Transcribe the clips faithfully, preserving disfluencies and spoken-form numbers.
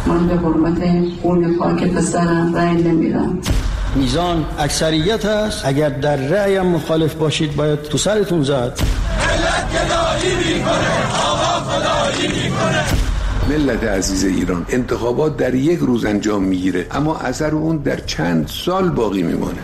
من به حرمت خون پاک پسرم رأی نمیدم. میزان اکثریت است، اگر در رأیم مخالف باشید باید تو سرتون زد. ملت گدایی میکنه، آقا خدایی میکنه. ملت عزیز ایران، انتخابات در یک روز انجام میگیره اما اثر اون در چند سال باقی میمانه.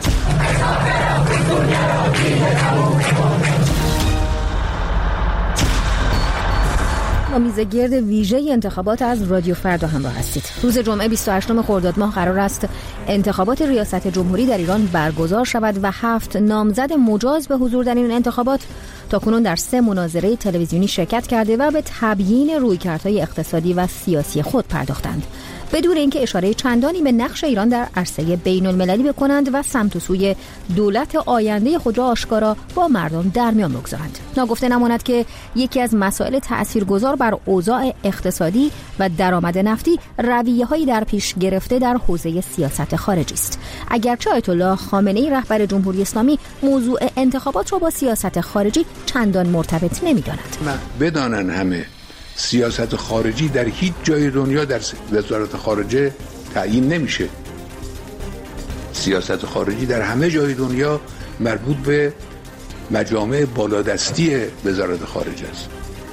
با میزگرد ویژه انتخابات از رادیو فردا همراه هستید. روز جمعه بیست و هشتم خرداد ماه قرار است انتخابات ریاست جمهوری در ایران برگزار شود و هفت نامزد مجاز به حضور در این انتخابات تاکنون در سه مناظره تلویزیونی شرکت کرده و به تبیین رویکردهای اقتصادی و سیاسی خود پرداختند، بدون اینکه اشاره چندانی به نقش ایران در عرصه بین المللی بکنند و سمت و سوی دولت آینده خود را آشکارا با مردم در میان بگذارند. ناگفته نماند که یکی از مسائل تأثیرگذار بر اوضاع اقتصادی و درآمد نفتی رویه‌هایی در پیش گرفته در حوزه سیاست خارجی است. اگرچه آیت الله خامنه‌ای رهبر جمهوری اسلامی موضوع انتخابات را با سیاست خارجی چندان مرتبط نمی‌داند. بدانن همه سیاست خارجی در هیچ جای دنیا در وزارت خارجه تعیین نمیشه. سیاست خارجی در همه جای دنیا مربوط به مجامع بالادستی وزارت خارجه است.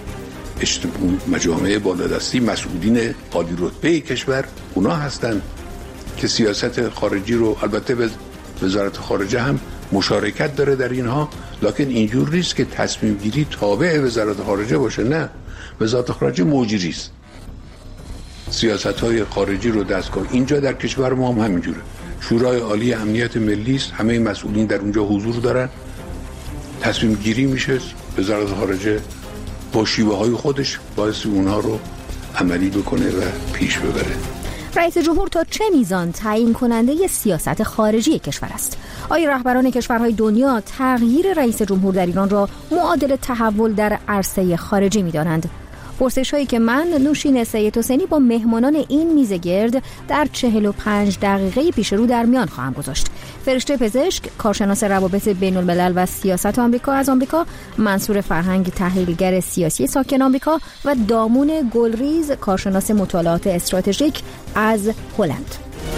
مجامع بالادستی مسئولین عالی رتبه کشور اونا هستند که سیاست خارجی رو، البته وزارت خارجه هم مشارکت داره در اینها، لکن اینجور نیست که تصمیم گیری تابع وزارت خارجه باشه. نه، وزارت خارجه مجری است. سیاست‌های خارجی رو دستگاه اینجا در کشور ما هم همینجوره. شورای عالی امنیت ملی است، همه مسئولین در اونجا حضور دارن، تصمیم گیری میشه، وزارت خارجه با شیوه‌های خودش باعث اونها رو عملی بکنه و پیش ببره. رئیس جمهور تا چه میزان تعیین کننده سیاست خارجی کشور است؟ آیا رهبران کشورهای دنیا تغییر رئیس جمهور در ایران را معادل تحول در عرصه خارجی می‌دانند؟ پرسش هایی که من نوشین سید حسینی با مهمانان این میز گرد در چهل و پنج دقیقه پیش رو در میان خواهم گذاشت. فرشته پزشک، کارشناس روابط بین الملل و سیاست آمریکا از آمریکا، منصور فرهنگ تحلیلگر سیاسی ساکن آمریکا و دامون گلریز، کارشناس مطالعات استراتژیک از هلند.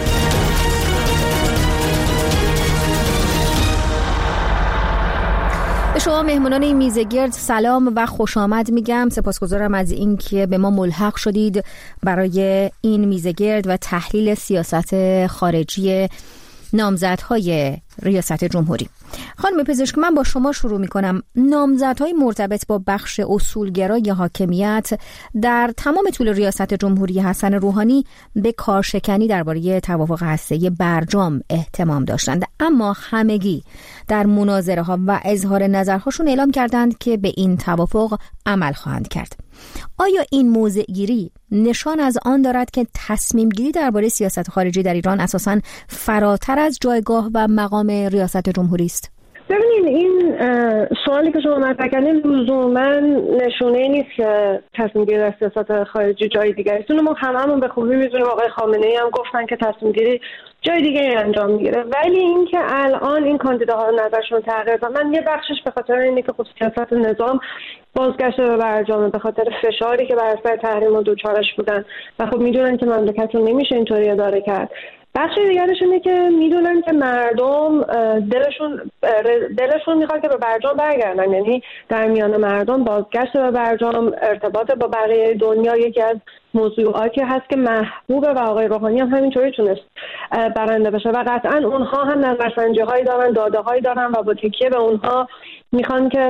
به شما مهمانان این میز گرد سلام و خوش آمد میگم. سپاسگزارم از اینکه به ما ملحق شدید برای این میز گرد و تحلیل سیاست خارجی نامزدهای ریاست جمهوری. خانم پزشک، من با شما شروع میکنم. نامزدهای مرتبط با بخش اصولگرای حاکمیت در تمام طول ریاست جمهوری حسن روحانی به کارشکنی درباره توافق هسته‌ای برجام اهتمام داشتند، اما همگی در مناظره ها و اظهار نظرهاشون اعلام کردند که به این توافق عمل خواهند کرد. آیا این موضع گیری نشان از آن دارد که تصمیم گیری درباره سیاست خارجی در ایران اساساً فراتر از جایگاه و مقام ریاست جمهوری است؟ ببینید، این سوالی که شما مطرح کردین لزوما نشونه نیست که تصمیم گیری در سیاست خارجی جای دیگری است. ما هممون به خوبی میدونیم، آقای خامنه‌ای هم گفتن که تصمیم گیری جای دیگری انجام میگیره، ولی اینکه الان این کاندیداها نظرشون تغییر داد، من یه بخشش به خاطر اینه که خب سیاست نظام بازگشته به برجام، به خاطر فشاری که بر اثر تحریم و دوچارش بودن و خب میدونن که مملکت رو نمیشه اینطوری اداره کرد. بخش دیگرش اینه که میدونن که مردم دلشون دلشون میخواد که به برجام برگردن، یعنی در میان مردم بازگشت به برجام، ارتباط با بقیه دنیا یکی از موضوعاتی هست که محبوبه و آقای روحانی هم همینطوری تونست برنده بشه و قطعا اونها هم نظرسنجی هایی دارن، داده هایی دارن و با تکیه به اونها میخوان که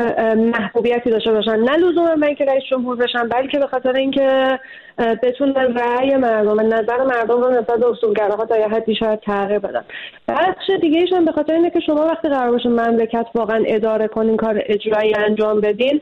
محبوبیتی داشته باشن، نه لزوما برای اینکه رئیس جمهور بشن، بلکه به خاطر اینکه بتونن رأی مردم، نظر مردم رو نسبت به اصولگراها تا یه حدی شاید تغییر بدن. بخش دیگه ایش هم به خاطر اینه که شما وقتی قرار باشه مملکت واقعا اداره کنین، کار اجرایی انجام بدین،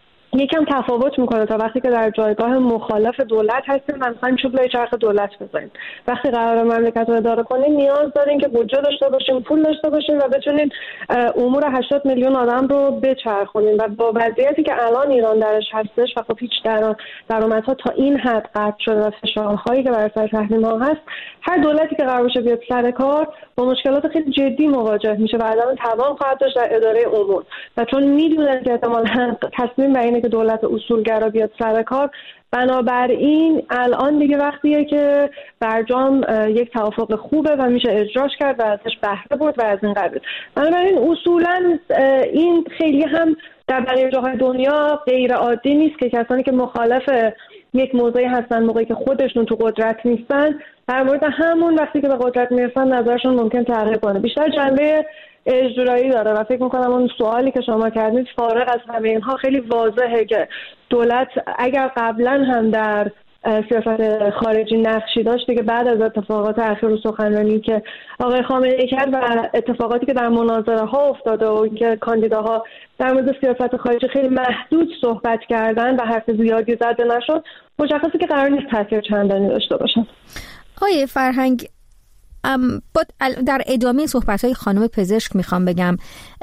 یکم تفاوت میکنه تا وقتی که در جایگاه مخالف دولت هستیم و مثلا چوب لای چرخ دولت بزنیم. وقتی قرار مملکت رو اداره کنیم نیاز داریم که بودجه داشته باشیم، پول داشته باشیم و بتونیم امور هشتاد میلیون آدم رو بچرخونیم و با وضعیتی که الان ایران درش هستش و خب هیچ درآمدها تا این حد قطع شده و فشارهایی که بر سر تحریم‌ها هست، هر دولتی که قرار باشه بیاد سر کار با مشکلات خیلی جدی مواجه میشه و عدم توان خواهد داشت در اداره امور و چون میدونن که احتمالاً تصمیم بر اینه که دولت اصولگرا بیاد سر کار. بنابراین الان دیگه وقتیه که برجام یک توافق خوبه و میشه اجراش کرد و ازش بهره برد و از این قبیل. بنابراین اصولا این خیلی هم در بقیه جاهای دنیا غیر عادی نیست که کسانی که مخالف یک موضوعی هستن موقعی که خودشون تو قدرت نیستن در مورد همون وقتی که به قدرت میرسن نظرشون ممکن تغییر کنه. بیشتر جنبه اجرایی داره و فکر میکنم اون سوالی که شما کردید فارغ از همه اینها خیلی واضحه که دولت اگر قبلا هم در سیاست خارجی نقشی داشت دیگه بعد از اتفاقات اخیر و سخنرانی که آقای خامنه‌ای کرد و اتفاقاتی که در مناظره ها افتاده و اینکه کاندیداها در مورد سیاست خارجی خیلی محدود صحبت کردن و حرف زیادی زده نشد، مشخصه که قرار نیست تاثیر چندانی داشته باشن. آقای فرهنگ، با در ادامه صحبت‌های خانم پزشک میخوام بگم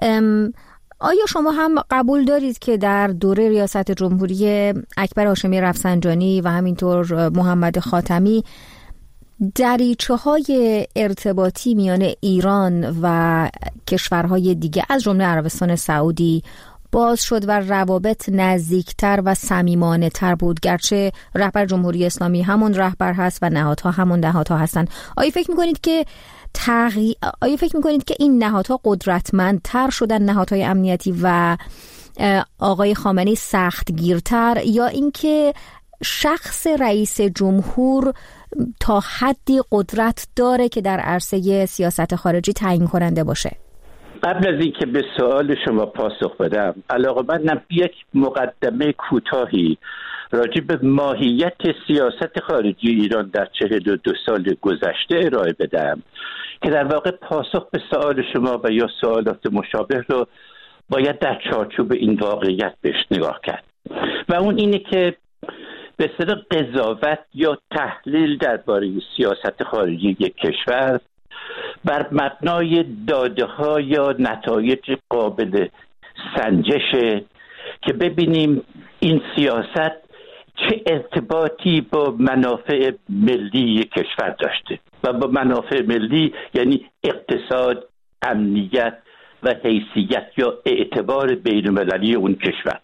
آیا شما هم قبول دارید که در دوره ریاست جمهوری اکبر هاشمی رفسنجانی و همینطور محمد خاتمی دریچه‌های ارتباطی میان ایران و کشورهای دیگه از جمله عربستان سعودی باز شد و روابط نزدیکتر و صمیمانه‌تر بود، گرچه رهبر جمهوری اسلامی همون رهبر هست و نهادها همون نهادها هستن؟ آیا فکر می‌کنید که تغییر آیا فکر می‌کنید که این نهادها قدرتمندتر شدن، نهادهای امنیتی، و آقای خامنه‌ای سختگیرتر، یا اینکه شخص رئیس جمهور تا حدی قدرت داره که در عرصه سیاست خارجی تعیین کننده باشه؟ قبل از اینکه به سوال شما پاسخ بدم، علاقه‌مندم یک مقدمه کوتاهی راجع به ماهیت سیاست خارجی ایران در چهل و دو سال گذشته ارائه بدم که در واقع پاسخ به سوال شما و یا سوالات مشابه رو باید در چارچوب این واقعیت بهش نگاه کرد، و اون اینه که به اصطلاح قضاوت یا تحلیل درباره سیاست خارجی یک کشور بر مبنای داده‌ها یا نتایج قابل سنجشه که ببینیم این سیاست چه ارتباطی با منافع ملی کشور داشته، و با منافع ملی یعنی اقتصاد، امنیت و حیثیت یا اعتبار بین‌المللی اون کشور.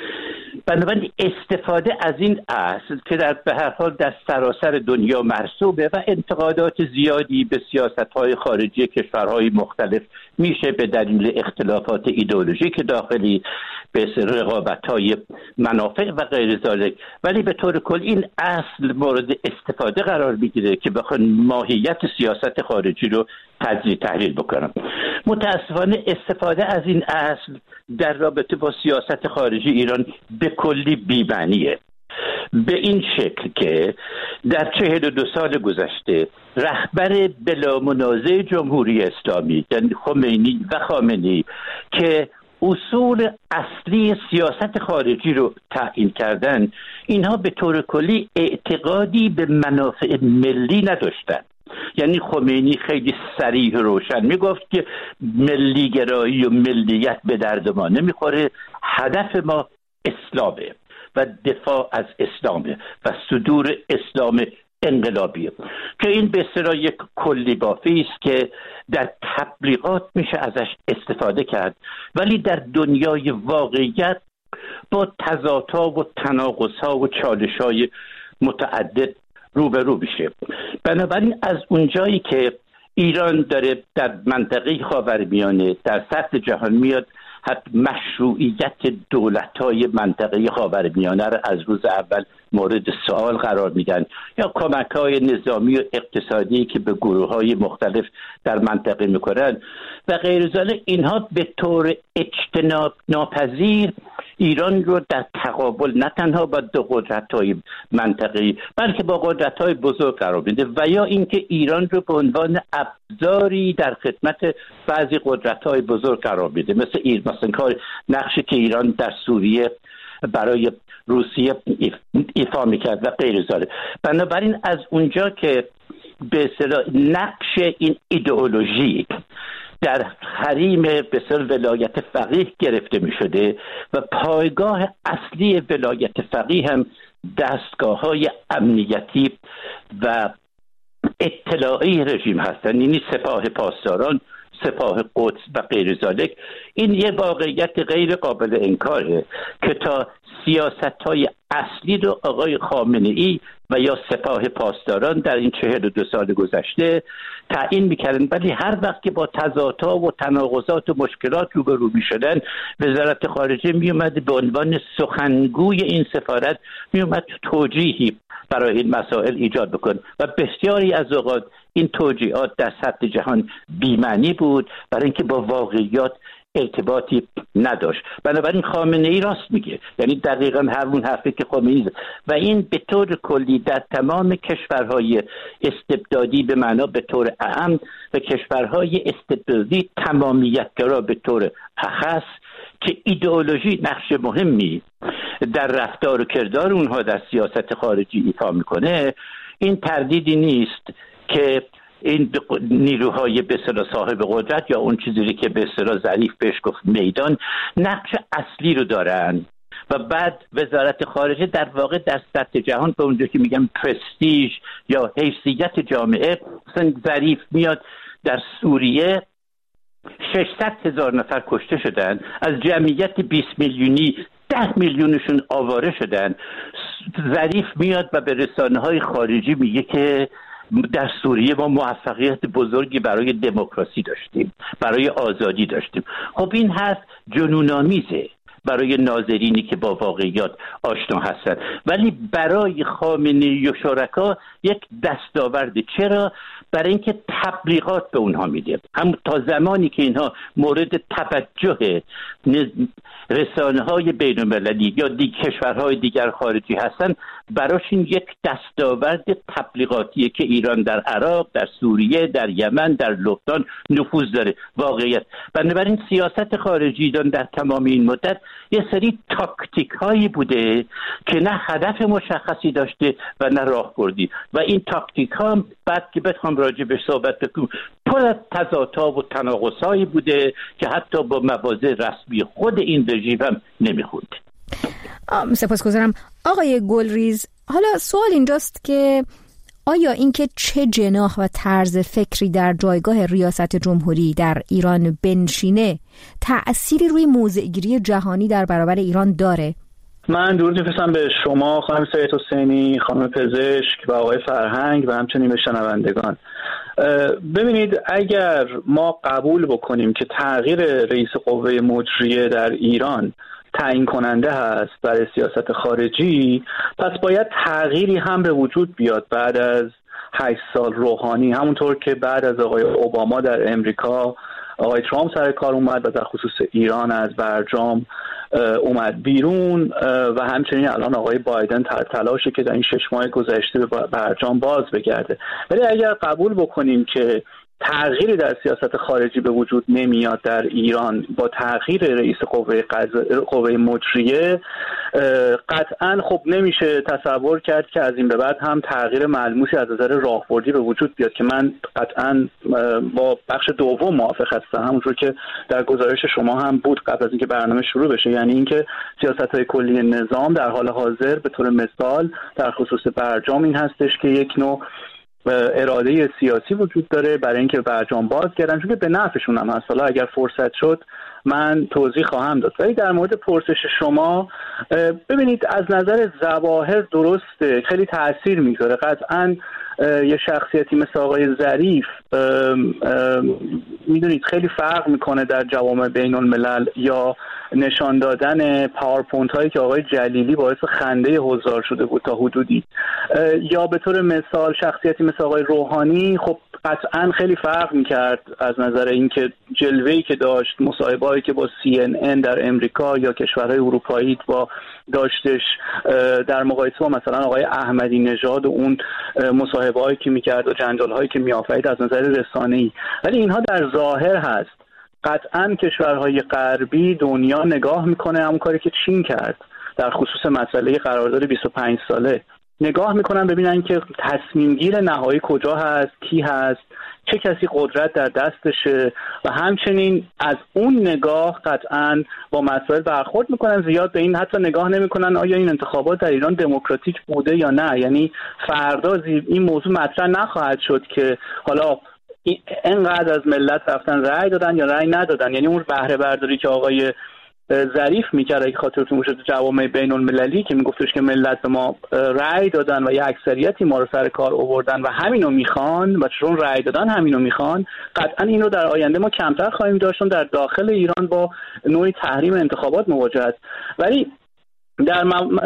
بنابراین استفاده از این اصل که در به هر حال در سراسر دنیا مرسوبه و انتقادات زیادی به سیاست‌های خارجی کشورهای مختلف میشه به دلیل اختلافات ایدئولوژیک داخلی، به رقابت‌های منافع و غیر ذلک، ولی به طور کل این اصل مورد استفاده قرار میگیره که بخوان ماهیت سیاست خارجی رو تجزیه تحلیل بکنم. متاسفانه استفاده از این اصل در رابطه با سیاست خارجی ایران به کلی بی‌معنیه، به این شکل که در چهل و دو سال گذشته رهبر بلا منازع جمهوری اسلامی یعنی خمینی و خامنه‌ای که اصول اصلی سیاست خارجی رو تعیین کردن، اینها به طور کلی اعتقادی به منافع ملی نداشتن. یعنی خمینی خیلی صریح و روشن میگفت که ملیگرایی و ملیت به درد ما نمیخوره، هدف ما اسلامه و دفاع از اسلامه و صدور اسلام انقلابیه، که این به اصطلاح یک کلی بافی است که در تبلیغات میشه ازش استفاده کرد، ولی در دنیای واقعیت با تضادها و تناقضها و چالش‌های متعدد روبرو میشه. بنابراین از اونجایی که ایران داره در منطقه خاورمیانه در سطح جهان میاد حتی مشروعیت دولت‌های منطقه خاورمیانه را از روز اول مورد سوال قرار میدن، یا کمک‌های نظامی و اقتصادی که به گروه‌های مختلف در منطقه میکنن و غیر ذلک، اینها به طور اجتناب ناپذیر ایران رو در تقابل نه تنها با دو قدرت‌های منطقه‌ای بلکه با قدرت‌های بزرگ قرار میده، و یا اینکه ایران رو به عنوان ابزاری در خدمت بعضی قدرت‌های بزرگ قرار میده، مثل این مثلا کار نقشی که ایران در سوریه برای روسیه ایفا میکرد و غیر ذلک. بنابراین از اونجا که به اصطلاح نقش این ایدئولوژی در حریم به اصطلاح ولایت فقیه گرفته میشده و پایگاه اصلی ولایت فقیه هم دستگاه‌های امنیتی و اطلاعی رژیم هستند، یعنی سپاه پاسداران، سپاه قدس و غیر ذالک. این یه واقعیت غیر قابل انکاره که تا سیاست‌های اصلی رو آقای خامنه‌ای و یا سپاه پاسداران در این چهل و دو سال گذشته تعیین می‌کردن، ولی هر وقت که با تضادها و تناقضات و مشکلات روبرو می‌شدن، وزارت خارجه می‌اومد به عنوان سخنگوی این سفارت می‌اومد توجیهی برای این مسائل ایجاد بکن و بسیاری از اوقات این توجیهات در سطح جهان بی‌معنی بود، برای اینکه با واقعیات ارتباطی نداشت. بنابراین خامنه ای راست میگه، یعنی دقیقاً همون حرفی که خامنه ای، و این به طور کلی در تمام کشورهای استبدادی به معنا به طور عام و کشورهای استبدادی تمامیت‌گرا به طور اخص که ایدئولوژی نقش مهمی در رفتار و کردار اونها در سیاست خارجی ایفا میکنه، این تردیدی نیست که این نیروهای به اصطلاح صاحب قدرت یا اون چیزی که به اصطلاح ظریف بهش گفت میدان نقش اصلی رو دارن و بعد وزارت خارجه در واقع در سطح جهان به اونجا که میگم پرستیژ یا حیثیت جامعه، مثلا ظریف میاد در سوریه ششصد هزار نفر کشته شدن، از جمعیت بیست میلیونی ده میلیونشون آواره شدن. ظریف میاد و به رسانه‌های خارجی میگه که در سوریه ما موفقیت بزرگی برای دموکراسی داشتیم، برای آزادی داشتیم. خب این حرف جنون‌آمیزه برای ناظرینی که با واقعیات آشنا هستند، ولی برای خامنه‌ای و شرکا یک دستاورد. چرا؟ برای اینکه تبلیغات به اونها میده. هم تا زمانی که اینها مورد توجه رسانه‌های بین‌المللی یا دی کشورهای دیگر خارجی هستن، براشون یک دستاورد تبلیغاتیه که ایران در عراق، در سوریه، در یمن، در لبنان نفوذ داره. واقعیت. بنابراین سیاست خارجی ایران در تمام این مدت یه سری تاکتیک هایی بوده که نه هدف مشخصی داشته و نه راهبردی، و این تاکتیک ها بعد که بخوام راجع بهش صحبت بکنم پر از تضادها و تناقض‌هایی بوده که حتی با مواضع رسمی خود این رژیم هم نمیخوند. سپاسگزارم آقای گلریز. حالا سوال اینجاست که آیا اینکه چه جناح و طرز فکری در جایگاه ریاست جمهوری در ایران بنشینه تأثیری روی موضع‌گیری جهانی در برابر ایران داره؟ من درود می‌فرستم به شما خانم سید حسینی، خانم پزشک و آقای فرهنگ و همچنین به شنوندگان. ببینید، اگر ما قبول بکنیم که تغییر رئیس قوه مجریه در ایران تعیین کننده هست برای سیاست خارجی، پس باید تغییری هم به وجود بیاد بعد از هشت سال روحانی، همونطور که بعد از آقای اوباما در امریکا آقای ترامپ سر کار اومد و در خصوص ایران از برجام اومد بیرون و همچنین الان آقای بایدن تلاشه که در این شش ماه گذشته به برجام باز بگرده. ولی اگر قبول بکنیم که تغییری در سیاست خارجی به وجود نمیاد در ایران با تغییر رئیس قوه قوه مجریه، قطعا خب نمیشه تصور کرد که از این به بعد هم تغییر ملموسی از نظر راهبردی به وجود بیاد، که من قطعا با بخش دوم موافق هستم، همونطور که در گزارش شما هم بود قبل از اینکه برنامه شروع بشه، یعنی اینکه سیاست‌های کلی نظام در حال حاضر به طور مثال در خصوص برجام این هستش که یک نوع اراده سیاسی وجود داره برای اینکه برجام باز کردن، چون که به نفعشون هم هست. حالا اگر فرصت شد من توضیح خواهم داد. ولی در مورد پرسش شما، ببینید از نظر ظواهر درسته، خیلی تأثیر میذاره. قطعاً یه شخصیتی مثل آقای ظریف میدونید خیلی فرق میکنه در جوامع بین الملل، یا نشان دادن پاورپوینت هایی که آقای جلیلی باعث خنده حضار شده بود تا حدودی، یا به طور مثال شخصیتی مثل آقای روحانی خب قطعا خیلی فرق میکرد از نظر اینکه جلوه‌ای که داشت، مصاحبه‌ای که با سی ان ان در امریکا یا کشورهای اروپایی با داشتش در مقایسه با مثلا آقای احمدی نژاد و اون مصاحبه‌هایی که میکرد و جنجال‌هایی که میآفرید از نظر رسانه‌ای. ولی اینها در ظاهر هست. قطعاً کشورهای غربی دنیا نگاه میکنه همون کاری که چین کرد در خصوص مسئله قرارداد بیست و پنج ساله، نگاه میکنن ببینن که تصمیم گیر نهایی کجا هست، کی هست، چه کسی قدرت در دستشه، و همچنین از اون نگاه قطعاً با مسائل برخورد میکنن. زیاد به این حتی نگاه نمیکنن آیا این انتخابات در ایران دموکراتیک بوده یا نه. یعنی فردا این موضوع مطرح نخواهد شد که حالا اینقدر از ملت رفتن رأی دادن یا رأی ندادن. یعنی اون بهره برداری که آقای ظریف میکرد اگه خاطرتون باشه تو جوامع بین المللی که میگفتش که ملت به ما رأی دادن و یه اکثریتی ما رو سر کار آوردن و همینو میخوان و چون رأی دادن همینو میخوان، قطعا اینو در آینده ما کمتر خواهیم داشت در داخل ایران با نوعی تحریم انتخابات مواجه است. ولی در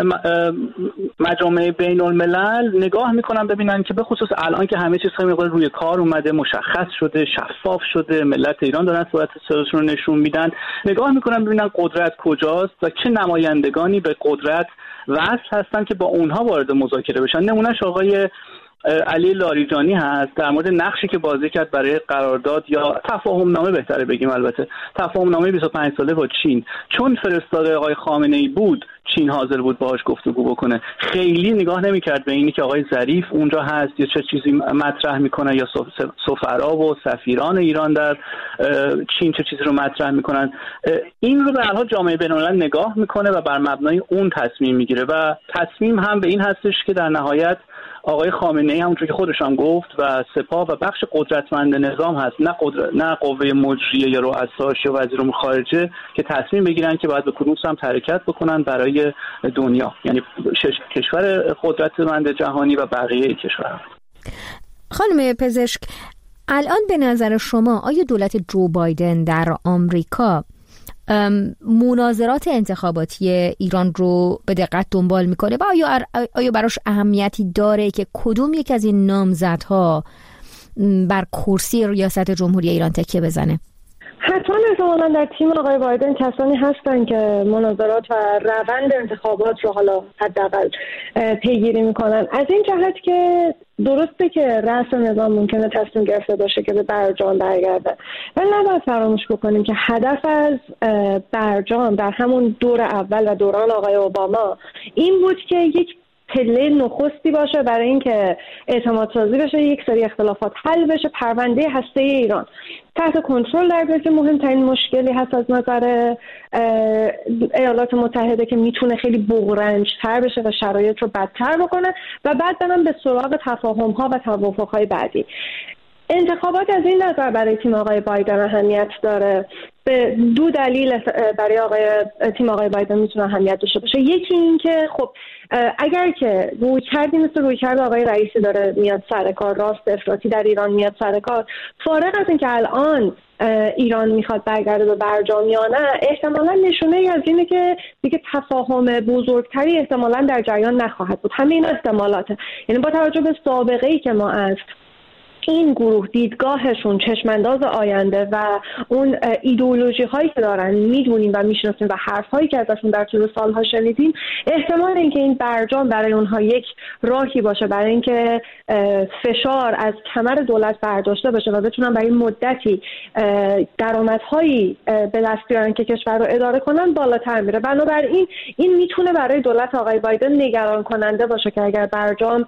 مجامع بین الملل نگاه میکنن ببینن که به خصوص الان که همه چیز خیلی روی کار اومده، مشخص شده، شفاف شده، ملت ایران دارن صورت خودشون رو نشون میدن، نگاه میکنن ببینن قدرت کجاست و چه نمایندگانی به قدرت وصل هستن که با اونها وارد مذاکره بشن. نمونهش آقای علی لاریجانی هست در مورد نقشی که بازی کرد برای قرارداد یا تفاهم نامه بهتره بگیم، البته تفاهم نامه بیست و پنج ساله با چین. چون فرستاده آقای خامنه‌ای بود، چین حاضر بود باهاش گفتگو بکنه. خیلی نگاه نمی‌کرد به اینی که آقای ظریف اونجا هست یا چه چیزی مطرح میکنه یا سفرا و سفیران ایران در چین چه چیزی رو مطرح میکنن. این رو به هر حال جامعه بین‌الملل نگاه میکنه و بر مبنای اون تصمیم میگیره و تصمیم هم به این هستش که در نهایت آقای خامنه‌ای همونطور که خودش هم گفت و سپاه و بخش قدرتمند نظام هست، نه قدرت نه قوه مجریه یا رؤساش یا وزیر امور خارجه که تصمیم بگیرن که باید به کدوم سمت حرکت بکنن برای دنیا، یعنی کشور قدرتمند جهانی و بقیه کشورها. خانم پزشک، الان به نظر شما آیا دولت جو بایدن در آمریکا مناظرات انتخاباتی ایران رو به دقت دنبال میکنه و آیا آیا براش اهمیتی داره که کدوم یک از این نامزدها بر کرسی ریاست جمهوری ایران تکیه بزنه؟ حتما احتمالاً در تیم آقای بایدن کسانی هستن که مناظرات و روند انتخابات رو حالا حداقل پیگیری میکنن. از این جهت که درسته که رأس نظام ممکنه تصمیم گرفته باشه که به برجام برگرده، ولی نباید فراموش بکنیم که هدف از برجام در همون دور اول و دوران آقای اوباما این بود که یک پله نخستی باشه برای اینکه اعتماد سازی بشه، یک سری اختلافات حل بشه، پرونده هسته ایران تحت کنترل در بیاد. مهمترین مشکلی هست از نظر ایالات متحده که میتونه خیلی بغرنج‌تر بشه و شرایط رو بدتر بکنه و بعد برن به سراغ تفاهم‌ها و توافق‌های بعدی. انتخابات از این نظر برای تیم آقای بایدن اهمیت داره. به دو دلیل برای آقای تیم آقای بایدن میتونه اهمیت داشته باشه. یکی این که خب اگر که روی کردی مثل روی کرد آقای رئیسی داره میاد سر کار، راست افراطی در ایران میاد سر کار، فارغ از این که الان ایران میخواد برگرده به برجام یا نه، احتمالا نشونه ای از اینه که دیگه تفاهم بزرگتری احتمالا در جریان نخواهد بود. همین احتمالاته. یعنی با توجه به سابقه ای که ما از این گروه دیدگاهشون، چشمانداز آینده و اون ایدئولوژی هایی که دارن میدونیم و میشناسیم و حرف هایی که ازشون در طول سالها شنیدیم، احتمال اینکه این برجام برای اونها یک راهی باشه برای اینکه فشار از کمر دولت برداشته بشه و بتونن برای مدتی درآمدهایی به دست بیارن که کشور رو اداره کنن بالاتر میره. بنابراین این میتونه برای دولت آقای بایدن نگران کننده باشه که اگر برجام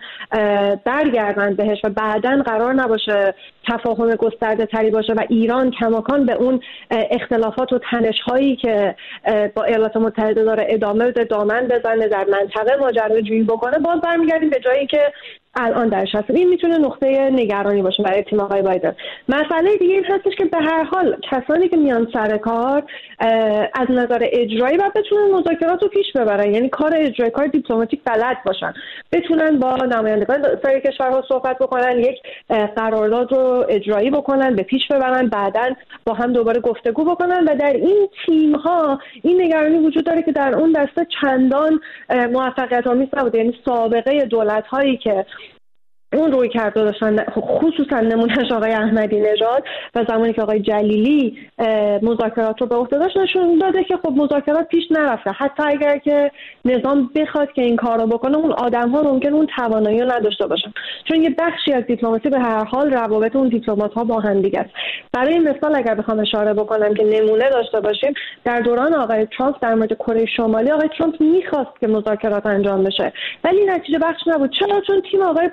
برگردن بهش و بعداً قرار نباشه تفاهم گسترده تری باشه و ایران کماکان به اون اختلافات و تنش هایی که با ایالات متحده داره ادامه بده، دامن بزنه، در منطقه ماجراجویی بکنه، باز برمیگردیم به جایی که الان درش هست. این میتونه نقطه نگرانی باشه برای تیم آقای بایدن. مسئله دیگه این هستش که به هر حال کسانی که میان سر کار از نظر اجرایی باید بتونن مذاکرات رو پیش ببرن، یعنی کار اجرایی، کار دیپلماتیک بلد باشن، بتونن با نمایندگان سایر کشورها صحبت بکنن، یک قرارداد رو اجرایی بکنن، به پیش ببرن، بعداً با هم دوباره گفتگو بکنن. و در این تیم ها این نگرانی وجود داره که در اون دسته چندان موفقیت آمیز نبوده. یعنی سابقه دولت هایی که اون روی کرده داشتن، خصوصا نمونهش آقای احمدی نژاد و زمانی که آقای جلیلی مذاکرات رو به عهده داشت، نشون داده که خب مذاکرات پیش نرفته. حتی اگر که نظام بخواد که این کار رو بکنه، اون آدم ها ممکن اون توانایی رو نداشته باشن، چون یه بخشی از دیپلماسی به هر حال روابط اون دیپلمات ها با هم دیگه است. برای مثال اگر بخوام اشاره بکنم که نمونه داشته باشیم، در دوران آقای ترامپ در مورد کره شمالی، آقای ترامپ میخواست که مذاکرات انجام بشه ولی نتیجه بخش نبود. چرا؟ چون تیم آقای پومپئو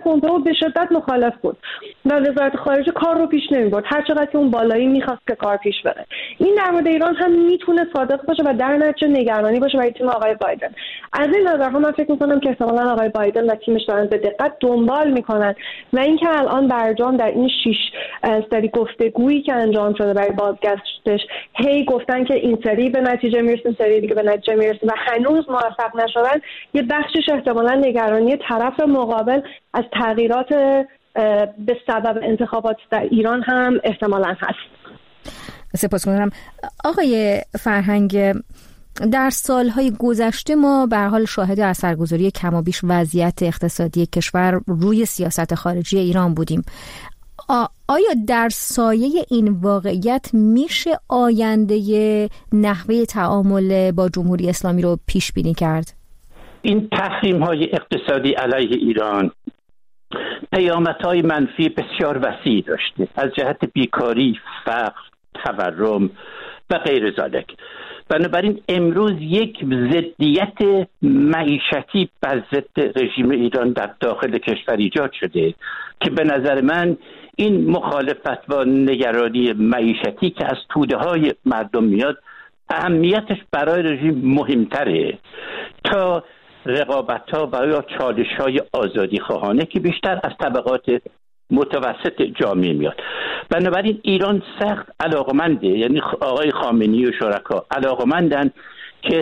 به شدت مخالف بود و وزارت خارجه کار رو پیش نمیبرد، هر چقدر که اون بالایی میخواست که کار پیش بره. این در مورد ایران هم میتونه صادق باشه و در نتیجه نگرانی باشه برای تیم آقای بایدن. از این نظرها من فکر میکنم که احتمالاً آقای بایدن و تیمش دارن به دقت دنبال میکنن و اینکه الان برجام در این شش سری گفتگویی که انجام شده برای بازگشتش هی گفتن که این سری به نتیجه میرسیم، سری دیگه به نتیجه میرسیم و هنوز موفق نشدن، یه بخشش احتمالاً نگرانی طرف مقابل از تغییرات به سبب انتخابات در ایران هم احتمالاً هست. سپاسگزارم. آقای فرهنگ، در سالهای گذشته ما به هر حال شاهد اثرگذاری کمابیش وضعیت اقتصادی کشور روی سیاست خارجی ایران بودیم. آیا در سایه این واقعیت میشه آینده نحوه تعامل با جمهوری اسلامی رو پیش بینی کرد؟ این تحریم‌های اقتصادی علیه ایران پیامدهای منفی بسیار وسیع داشته، از جهت بیکاری، فقر، تورم و غیر ذالک. بنابراین امروز یک ضدیت معیشتی بر ضد رژیم ایران در داخل کشور ایجاد شده که به نظر من این مخالفت با نگرانی معیشتی که از توده های مردم میاد اهمیتش برای رژیم مهمتره تا رقابت ها و یا چالش های آزادی خواهانه که بیشتر از طبقات متوسط جامعه میاد. بنابراین ایران سخت علاقمنده، یعنی آقای خامنه‌ای و شرکا علاقمندن که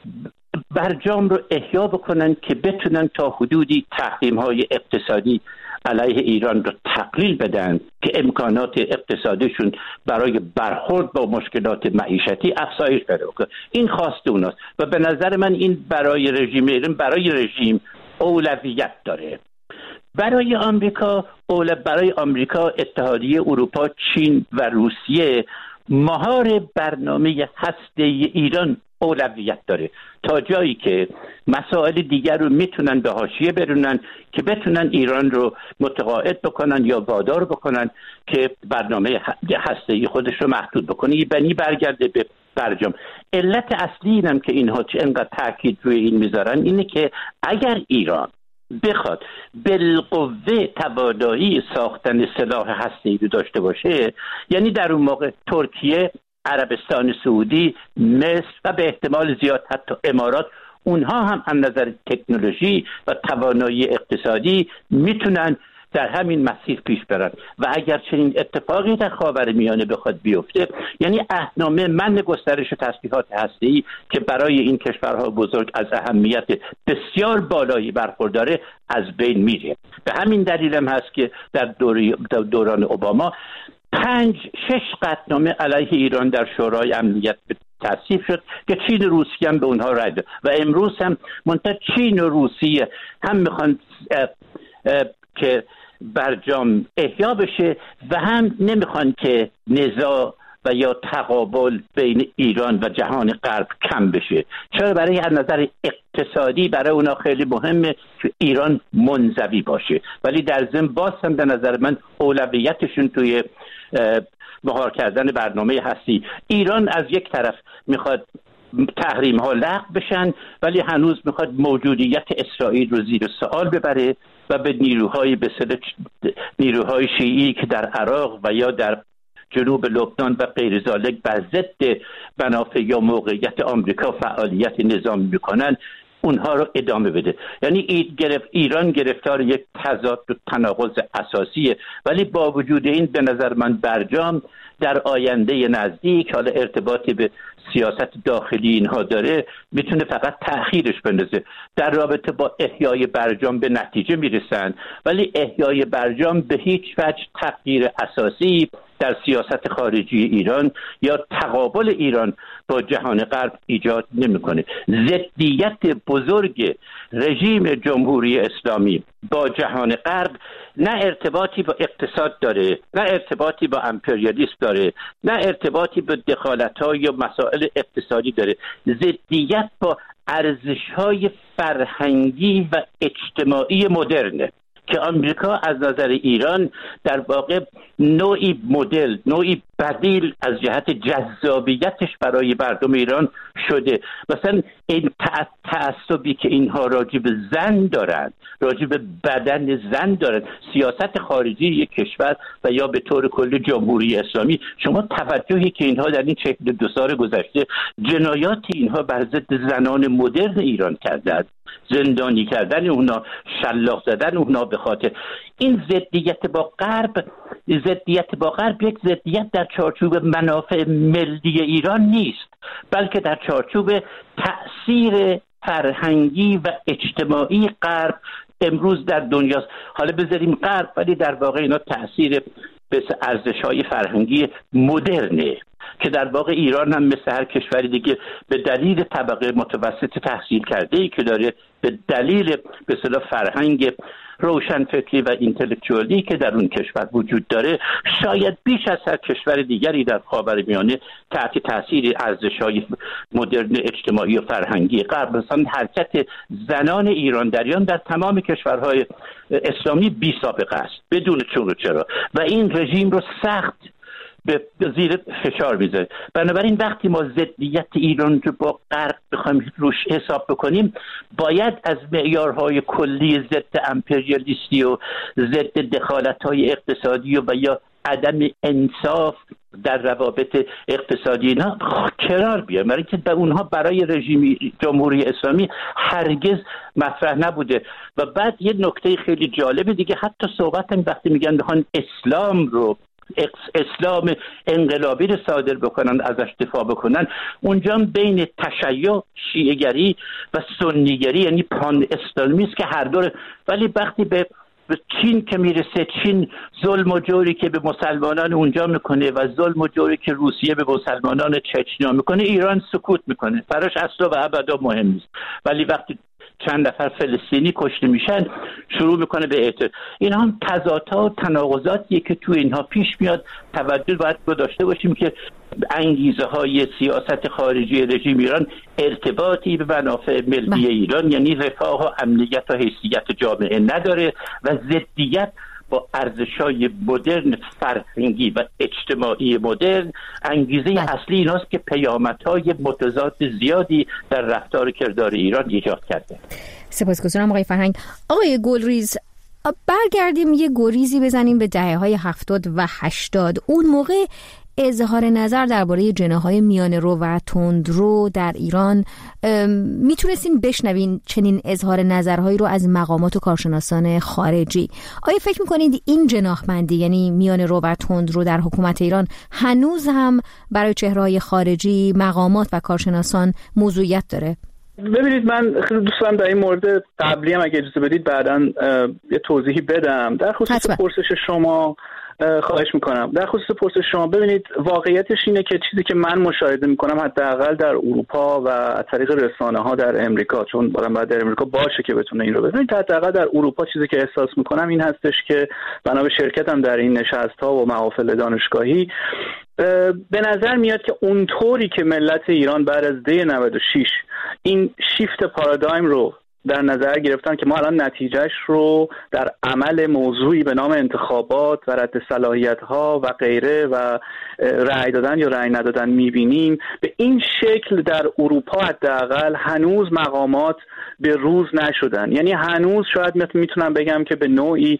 برجام رو احیا بکنن که بتونن تا حدودی تحریم‌های اقتصادی علیه ایران رو تقلیل بدن که امکانات اقتصادیشون برای برخورد با مشکلات معیشتی افزایش پیدا کنه. این خواست اوناست و به نظر من این برای رژیم ایران برای رژیم اولویت داره. برای آمریکا اول برای آمریکا، اتحادیه اروپا، چین و روسیه مهار برنامه هسته ایران اولویت داره تا جایی که مسائل دیگر رو میتونن به حاشیه برونن که بتونن ایران رو متقاعد بکنن یا وادار بکنن که برنامه هسته‌ای خودش رو محدود بکنه، یعنی برگرده به برجام. علت اصلی اینم که اینها چه انقدر تاکید روی این میذارن اینه که اگر ایران بخواد بالقوه توانایی ساختن سلاح هسته‌ای رو داشته باشه، یعنی در اون موقع ترکیه، عربستان سعودی، مصر و به احتمال زیاد حتی امارات، اونها هم از نظر تکنولوژی و توانایی اقتصادی میتونن در همین مسیر پیش برن و اگر چنین اتفاقی در خاورمیانه بخواد بیفته، یعنی عهدنامه منع گسترش تسلیحات هسته‌ای که برای این کشورها بزرگ از اهمیت بسیار بالایی برخورداره از بین میره. به همین دلیل هم هست که در دوران اوباما پنج شش قطعنامه علیه ایران در شورای امنیت تصویب شد که چین و روسیه هم به اونها رای داد و امروز هم منتها چین و روسیه هم میخوان که برجام احیا بشه و هم نمیخوان که نزاع و یا تقابل بین ایران و جهان غرب کم بشه. چرا؟ برای از نظر اقتصادی برای اونا خیلی مهمه که ایران منزوی باشه، ولی در ضمن باز هم به نظر من اولویتشون توی مهار کردن برنامه هستی. ایران از یک طرف میخواد تحریم ها لغو بشن ولی هنوز میخواد موجودیت اسرائیل رو زیر سوال ببره و به نیروهای به اصطلاح نیروهای شیعی که در عراق و یا در جنوب لبنان و غیر ذالک بر ضد منافع یا موقعیت آمریکا فعالیت نظامی میکنن اونها رو ادامه بده. یعنی ایران گرفتار یک تضاد و تناقض اساسیه، ولی با وجود این به نظر من برجام در آینده نزدیک، حالا ارتباطی به سیاست داخلی اینها داره، میتونه فقط تأخیرش بندازه. در رابطه با احیای برجام به نتیجه میرسن، ولی احیای برجام به هیچ وجه تغییر اساسی در سیاست خارجی ایران یا تقابل ایران با جهان غرب ایجاد نمیکنه. ضدیت بزرگ رژیم جمهوری اسلامی با جهان غرب نه ارتباطی با اقتصاد داره، نه ارتباطی با امپریالیسم داره، نه ارتباطی با دخالت‌ها یا مسائل اقتصادی داره. ضدیت با ارزش‌های فرهنگی و اجتماعی مدرنه که آمریکا از نظر ایران در واقع نوعی مدل، نوعی بدیل از جهت جذابیتش برای مردم ایران شده. مثلا این تعصبی که اینها راجع به زن دارند، راجع به بدن زن دارند، سیاست خارجی یک کشور و یا به طور کلی جمهوری اسلامی، شما توجهی که اینها در این چهل و دو سال گذشته جنایات اینها بر ضد زنان مدرن ایران کردند، زندانی کردن اونا، شلاق زدن اونا، به خاطر این ضدیت با غرب، ضدیت با غرب یک ضدیت در چارچوب منافع ملی ایران نیست، بلکه در چارچوب تأثیر فرهنگی و اجتماعی غرب امروز در دنیاست. حالا بذاریم غرب، ولی در واقع اینا تأثیر به ارزش‌های فرهنگی مدرنه که در واقع ایران هم مثل هر کشوری دیگه به دلیل طبقه متوسط تحصیل کرده‌ای که داره، به دلیل به اصطلاح فرهنگ روشنفکری و اینتלקچوالی که در اون کشور وجود داره، شاید بیش از هر کشور دیگری در خاورمیانه تحت تاثیر ارزش‌های مدرن اجتماعی و فرهنگی غرب، مثلا حرکت زنان ایراندریان در تمام کشورهای اسلامی بی سابقه است بدون چون و چرا، و این رژیم رو سخت به زیر فشار میذاره. بنابراین وقتی ما ضدیت ایران رو با غرب بخوایم روش حساب بکنیم، باید از معیارهای کلی ضد امپریالیستی و ضد دخالت‌های اقتصادی و یا عدم انصاف در روابط اقتصادی اینا کنار بیایم، برای اینکه به اونها برای رژیم جمهوری اسلامی هرگز مطرح نبوده. و بعد یه نکته خیلی جالب دیگه، حتی صحبت هم وقتی میگن بخوان اسلام رو، اسلام انقلابی رو صادر بکنن، ازش دفاع بکنن، اونجا بین تشیع، شیعه‌گری و سنیگری، یعنی پان اسلامیست که هر دو، ولی وقتی به چین که میرسه، چین ظلم و جوری که به مسلمانان اونجا میکنه و ظلم و جوری که روسیه به مسلمانان چچنیا میکنه، ایران سکوت میکنه، براش اصلا و ابدا مهم نیست. ولی وقتی چند نفر فلسطینی کشته میشن شروع میکنه به اعتراض. این هم تضادها و تناقضاتیه که تو اینها پیش میاد. توجه باید داشته باشیم که انگیزه های سیاست خارجی رژیم ایران ارتباطی به منافع ملی ایران، یعنی رفاه و امنیت و حیثیت جامعه نداره و ضدیت با ارزش‌های مدرن فرهنگی و اجتماعی مدرن. انگیزه بله. اصلی ایناست که پیامدهای متضاد زیادی در رفتار کردار ایران ایجاد کرده. سپاسگزارم آقای فرهنگ. آقای گلریز، برگردیم یه گریزی بزنیم به دهه‌های هفتاد و هشتاد. اون موقع اظهار نظر درباره جناح‌های میانه‌رو و تندرو در ایران میتونستین بشنوین چنین اظهار نظرهایی رو از مقامات و کارشناسان خارجی. آیا فکر میکنید این جناح‌بندی، یعنی میانه‌رو و تندرو در حکومت ایران، هنوز هم برای چهره‌های خارجی، مقامات و کارشناسان موضوعیت داره؟ ببینید، من خیلی دوست دارم در این مورد قبلی هم اگه اجازه بدید بعداً یه توضیحی بدم در خصوص پرسش شما. خواهش میکنم. در خصوص پرسش شما، ببینید واقعیتش اینه که چیزی که من مشاهده میکنم حداقل در اروپا و از طریق رسانه ها در امریکا، چون بعدم بعد در امریکا باشه که بتونه این رو ببینید، حداقل در اروپا چیزی که احساس میکنم این هستش که بنا به شرکتم در این نشست ها و محافل دانشگاهی، به نظر میاد که اونطوری که ملت ایران بعد از دی نود و شش این شیفت پارادایم رو در نظر گرفتن که ما الان نتیجهش رو در عمل موضوعی به نام انتخابات و رد صلاحیت‌ها و غیره و رأی دادن یا رأی ندادن می‌بینیم، به این شکل در اروپا حداقل هنوز مقامات به روز نشدن. یعنی هنوز شاید میتونم بگم که به نوعی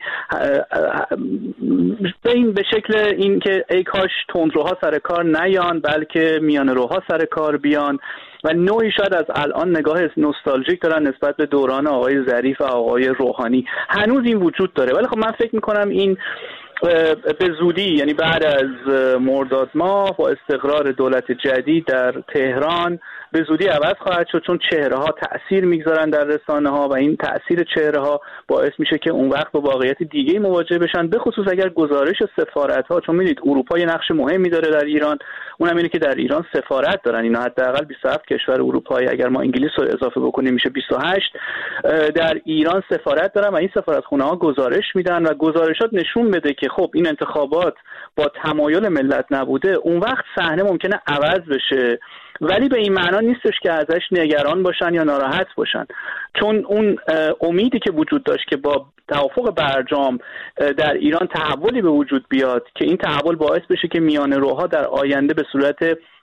به این به شکل این که ای کاش تندروها سر کار نیان بلکه میانه‌روها سر کار بیان، و نوعی شاید از الان نگاه نوستالژیک دارن نسبت به دوران آقای ظریف و آقای روحانی. هنوز این وجود داره، ولی خب من فکر میکنم این به زودی، یعنی بعد از مرداد ماه با استقرار دولت جدید در تهران، به زودی عوض خواهد شد، چون چهره ها تأثیر میگذارن در رسانه ها و این تأثیر چهره ها باعث میشه که اون وقت با واقعیت دیگه مواجه بشن، به خصوص اگر گزارش سفارت ها، چون میدید اروپا یه نقش مهمی داره در ایران، اونم اینه که در ایران سفارت دارن اینا، حداقل بیست و هفت کشور اروپایی، اگر ما انگلیس رو اضافه بکنیم میشه بیست و هشت، در ایران سفارت دارن و این سفارتخونه ها گزارش میدن و گزارشات نشون بده که خب این انتخابات با تمایل ملت نبوده، اون وقت صحنه ممکنه عوض بشه، ولی به این معنا نیستش که ازش نگران باشن یا ناراحت باشن، چون اون امیدی که وجود داشت که با توافق برجام در ایران تحولی به وجود بیاد که این تحول باعث بشه که میانه روها در آینده به صورت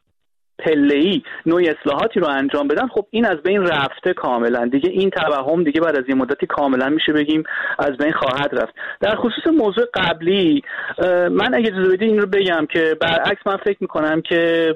پله‌ای نوع اصلاحاتی رو انجام بدن، خب این از بین رفته کاملا دیگه. این توهم دیگه بعد از یه مدتی کاملا میشه بگیم از بین خواهد رفت. در خصوص موضوع قبلی من اگه اجازه بدید این رو بگم که برعکس من فکر میکنم که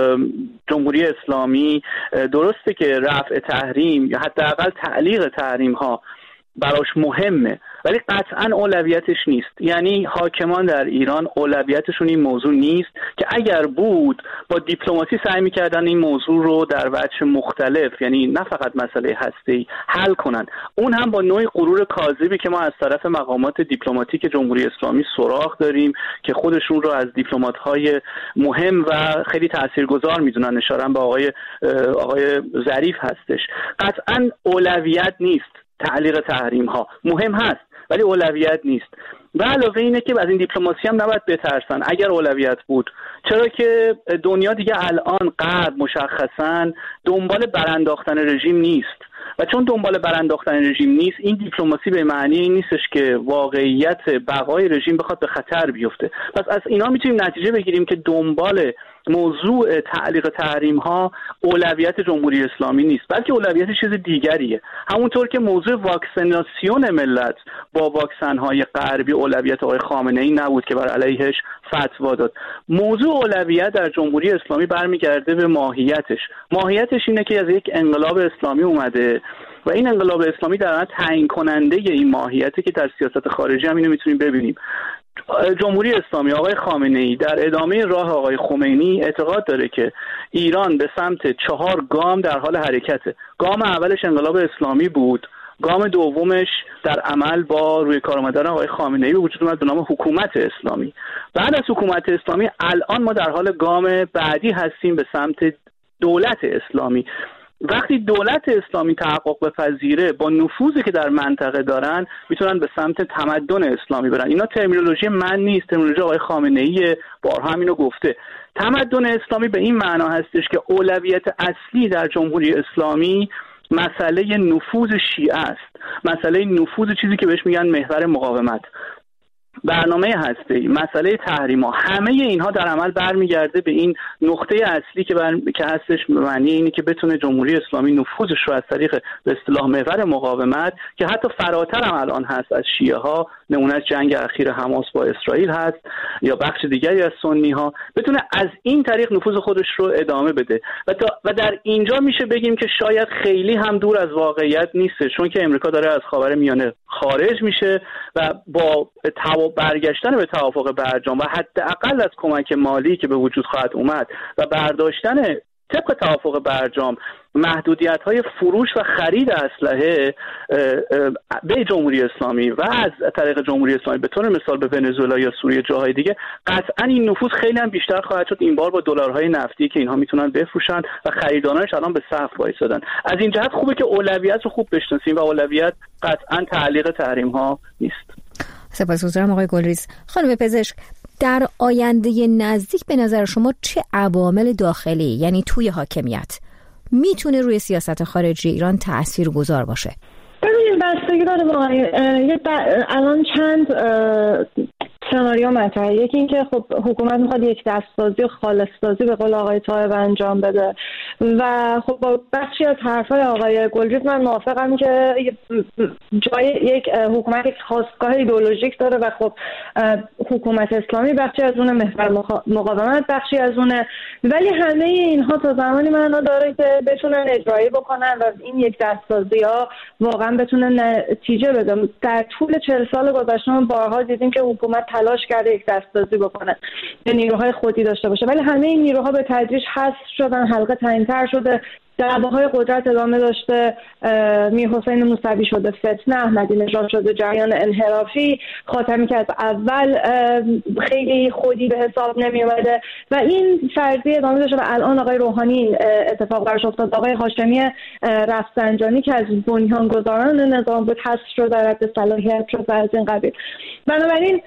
جمهوری اسلامی درسته که رفع تحریم یا حداقل تعلیق تحریم ها براش مهمه، ولی قطعا اولویتش نیست. یعنی حاکمان در ایران اولویتشون این موضوع نیست که اگر بود با دیپلماسی سعی می‌کردن این موضوع رو در وجه مختلف، یعنی نه فقط مسئله هسته‌ای، حل کنن. اون هم با نوعی غرور کاذبی که ما از طرف مقامات دیپلماتیک جمهوری اسلامی سراغ داریم که خودشون رو از دیپلمات‌های مهم و خیلی تاثیرگذار می‌دونن. اشاره به آقای آقای ظریف هستش. قطعا اولویت نیست تعلیق تحریم ها، مهم هست ولی اولویت نیست. و علاوه اینه که از این دیپلماسی هم نباید بترسن. اگر اولویت بود، چرا که دنیا دیگه الان غرب مشخصا دنبال برانداختن رژیم نیست و چون دنبال برانداختن رژیم نیست، این دیپلماسی به معنی این نیستش که واقعیت بقای رژیم بخواد به خطر بیفته. پس از اینا میتونیم نتیجه بگیریم که دنبال موضوع تعلیق تحریم ها اولویت جمهوری اسلامی نیست، بلکه اولویت چیز دیگریه. همونطور که موضوع واکسیناسیون ملت با واکسن های غربی اولویت آقای خامنه ای نبود که بر علیهش فتوا داد. موضوع اولویت در جمهوری اسلامی برمیگرده به ماهیتش. ماهیتش اینه که از یک انقلاب اسلامی اومده و این انقلاب اسلامی در واقع تعیین کننده این ماهیته که در سیاست خارجی هم اینو میتونیم ببینیم. جمهوری اسلامی آقای خامنه ای در ادامه راه آقای خمینی اعتقاد داره که ایران به سمت چهار گام در حال حرکته. گام اولش انقلاب اسلامی بود، گام دومش در عمل با روی کار آمدن آقای خامنه ای به وجود اومد به نام حکومت اسلامی. بعد از حکومت اسلامی الان ما در حال گام بعدی هستیم به سمت دولت اسلامی. وقتی دولت اسلامی تحقق بپذیره با نفوذی که در منطقه دارن میتونن به سمت تمدن اسلامی برن. اینا ترمینولوژی من نیست، ترمینولوژی آقای خامنه ای بارها هم اینو گفته. تمدن اسلامی به این معنا هستش که اولویت اصلی در جمهوری اسلامی مسئله نفوذ شیعه است، مسئله نفوذ چیزی که بهش میگن محور مقاومت، برنامه هسته‌ای، مسئله تحریما، همه اینها در عمل برمیگرده به این نقطه اصلی که بر... که هستش معنی اینه که بتونه جمهوری اسلامی نفوذش رو از طریق به اصطلاح محور مقاومت که حتی فراتر هم الان هست از شیعه ها، نمونه از جنگ اخیر حماس با اسرائیل هست یا بخش دیگری از سنی ها، بتونه از این طریق نفوذ خودش رو ادامه بده و, تا... و در اینجا میشه بگیم که شاید خیلی هم دور از واقعیت نیست، چون که امریکا داره از خاورمیانه خارج میشه و با برگشتن به توافق برجام و حداقل از کمک مالی که به وجود خواهد اومد و برداشتن طبق توافق برجام محدودیت‌های فروش و خرید اسلحه به جمهوری اسلامی و از طریق جمهوری اسلامی به طور مثال به ونزوئلا یا سوریه جاهای دیگه، قطعا این نفوذ خیلی هم بیشتر خواهد شد، این بار با دلارهای نفتی که اینها میتونن بفروشن و خریدارانش الان به صف وایسادن. از این جهت خوبه که اولویت رو خوب بشناسیم و اولویت قطعا تعلیق تحریم‌ها نیست. سپاسگزارم آقای گلریز. خانم پزشک، در آینده نزدیک به نظر شما چه عوامل داخلی، یعنی توی حاکمیت، میتونه روی سیاست خارجی ایران تاثیرگذار باشه؟ ببینید بستگی داره واقعا. الان چند سناریو مطرحه. یکی اینکه خب حکومت میخواد یک دستسازی و خالص‌سازی به قول آقای طاهر انجام بده و خب با بخشی از حرفای آقای گلریز من موافقم که جای یک حکومت یک خاستگاه ایدئولوژیک داره و خب حکومت اسلامی بخشی از اون محور مقاومت بخشی از اونه، ولی همه اینها تا زمانی معنا داره که بتونن اجرایی بکنن و این یک دستسازی ها واقعا بتونه نتیجه بده. در طول چهل سال گذشته ما بارها دیدیم که حکومت تلاش کرده یک دستسازی بکنه، به نیروهای خودی داشته باشه، ولی همه این نیروها به تدریج حذف شدن، حلقه تعیین‌تر شده، دعواهای قدرت ادامه داشته، میرحسین موسوی شده فتنه، احمدی نژاد شده جریان انحرافی، خاتمی که از اول خیلی خودی به حساب نمی اومده و این فرضیه ادامه داشته و الان آقای روحانی اتفاق براش افتاد. آقای هاشمی رفسنجانی که از بنیانگذاران نظام بود حذف شد، در رد صلاحیت شد و از این قبیل. بنابراین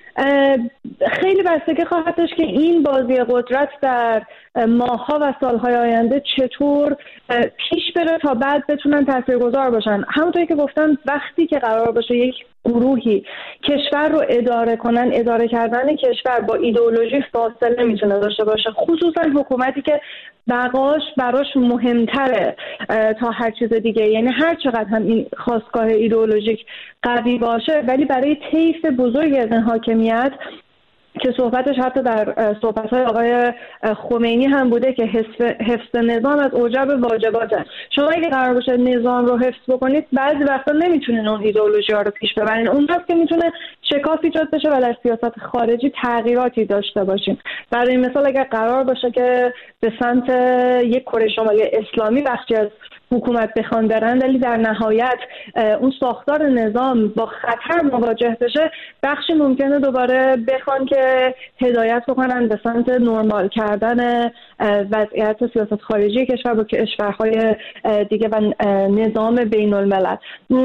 خیلی بستگی خواهد داشت که این بازی قدرت در ماه‌ها و سال‌های آینده چطور پیش بره تا بعد بتونن تاثیرگذار باشن. همونطوری که گفتم وقتی که قرار باشه یک گروهی کشور رو اداره کنن، اداره کردن کشور با ایدئولوژی فاصله میتونه داشته باشه، خصوصا حکومتی که بقاش براش مهمتره تا هر چیز دیگه. یعنی هر چقدر هم این خواستگاه ایدئولوژیک قوی باشه، ولی برای طیف بزرگی از این حاکمیت که صحبتش حتی در صحبت‌های آقای خمینی هم بوده که حفظ, حفظ نظام از اوجب واجباته. شما اگه قرار باشه نظام رو حفظ بکنید، بعضی وقتا نمیتونین اون ایدئولوژی ها رو پیش ببرین. اون وقت که میتونه شکاف ایجاد بشه و در سیاست خارجی تغییراتی داشته باشیم. برای مثال اگر قرار باشه که به سمت یک کره شمالی اسلامی بخشی از حکومت بخوان برن، ولی در نهایت اون ساختار نظام با خطر مواجه بشه، بخشی ممکنه دوباره بخوان که هدایت بکنن به سمت نرمال کردن وضعیت سیاست خارجی کشور با کشورهای دیگه و نظام بین الملل.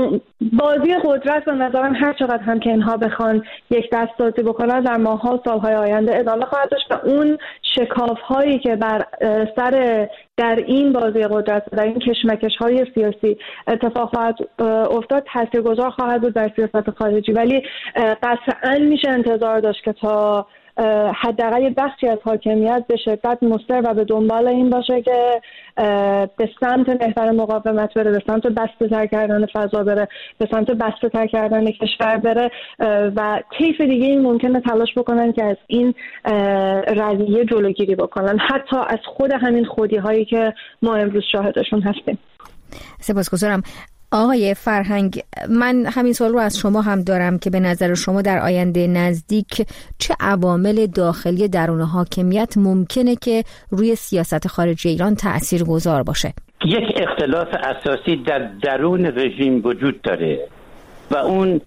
بازی قدرت به نظرم هر چقدر هم که اینها بخوان یک دستاتی بکنن، در ماه‌ها و سال‌های آینده ادامه خواهد داشت و اون شکاف‌هایی که بر سر در این بازی قدرت در این کشمکش‌های سیاسی اتفاق خواهد افتاد تاثیرگذار خواهد بود در سیاست خارجی. ولی قطعاً میشه انتظار داشت که تا حداقل بخشی از حاکمیت به شدت مصر و به دنبال این باشه که به سمت محور مقاومت بره، به سمت بسته تر کردن فضا بره، به سمت بسته تر کردن کشور بره و طیف دیگه این ممکنه تلاش بکنن که از این رویه جلوگیری بکنن، حتی از خود همین خودی هایی که ما امروز شاهدشون هستیم. سپاسگزارم. آقای فرهنگ، من همین سوال رو از شما هم دارم که به نظر شما در آینده نزدیک چه عوامل داخلی درون حاکمیت ممکنه که روی سیاست خارجی ایران تأثیر گذار باشه؟ یک اختلاف اساسی در درون رژیم وجود داره و اون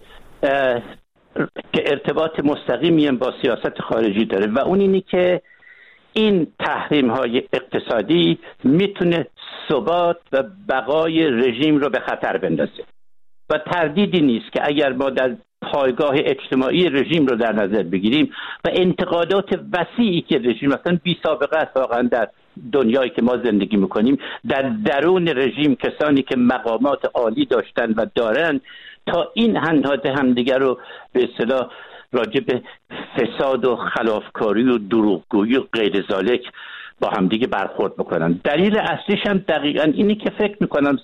که ارتباط مستقیمی با سیاست خارجی داره و اون اینی که این تحریم های اقتصادی میتونه ثبات و بقای رژیم رو به خطر بندازه و تردیدی نیست که اگر ما در پایگاه اجتماعی رژیم رو در نظر بگیریم و انتقادات وسیعی که رژیم مثلا بی سابقه است واقعا در دنیایی که ما زندگی میکنیم، در درون رژیم کسانی که مقامات عالی داشتن و دارن تا این هنهاد همدیگر رو به اصطلاح راجع به فساد و خلافکاری و دروغگویی و غیر ذالک با همدیگه برخورد بکنن. دلیل اصلیش هم دقیقاً اینه که فکر میکنم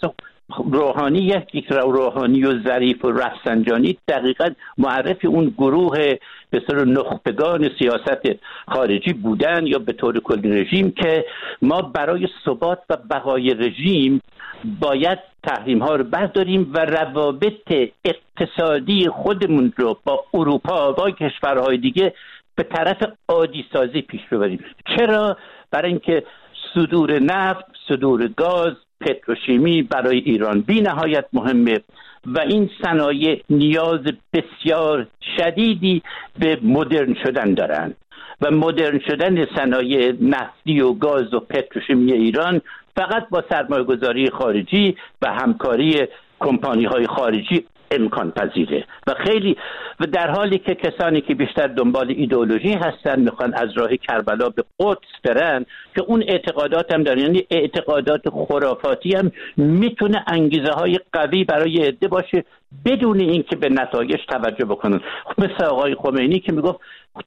روحانی یک روحانی و ظریف و رفسنجانی دقیقاً معرف اون گروه به صورت نخبگان سیاست خارجی بودن یا به طور کلی رژیم که ما برای ثبات و بقای رژیم باید تحریم ها رو برداریم و روابط اقتصادی خودمون رو با اروپا و کشورهای دیگه به طرف عادی سازی پیش ببریم. چرا؟ برای اینکه صدور نفت، صدور گاز، پتروشیمی برای ایران بی نهایت مهمه و این صنایع نیاز بسیار شدیدی به مدرن شدن دارن و مدرن شدن صنایع نفتی و گاز و پتروشیمی ایران فقط با سرمایه‌گذاری خارجی و همکاری کمپانی‌های خارجی امکان پذیره و خیلی و در حالی که کسانی که بیشتر دنبال ایدئولوژی هستن میخوان از راه کربلا به قدس برن که اون اعتقادات هم دارن، یعنی اعتقادات خرافاتی هم میتونه انگیزه های قوی برای عده باشه بدون اینکه به نتایج توجه بکنن. مثل آقای خمینی که میگفت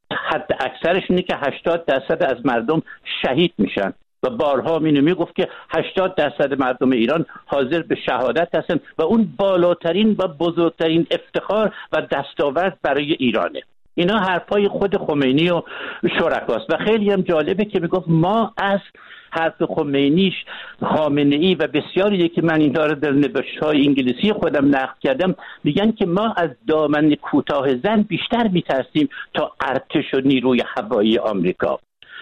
حد اکثرش اینه که هشتاد درصد از مردم شهید میشن و بارها اینو میگفت که هشتاد درصد مردم ایران حاضر به شهادت هستن و اون بالاترین و بزرگترین افتخار و دستاورد برای ایرانه. اینا حرفای خود خمینی و شرکاست و خیلی هم جالبه که میگفت ما از حرف خمینیش، خامنه‌ای و بسیاری که من این داره در نوشته‌های انگلیسی خودم نقل کردم میگن که ما از دامن کوتاه زن بیشتر میترسیم تا ارتش و نیروی هوایی آمریکا.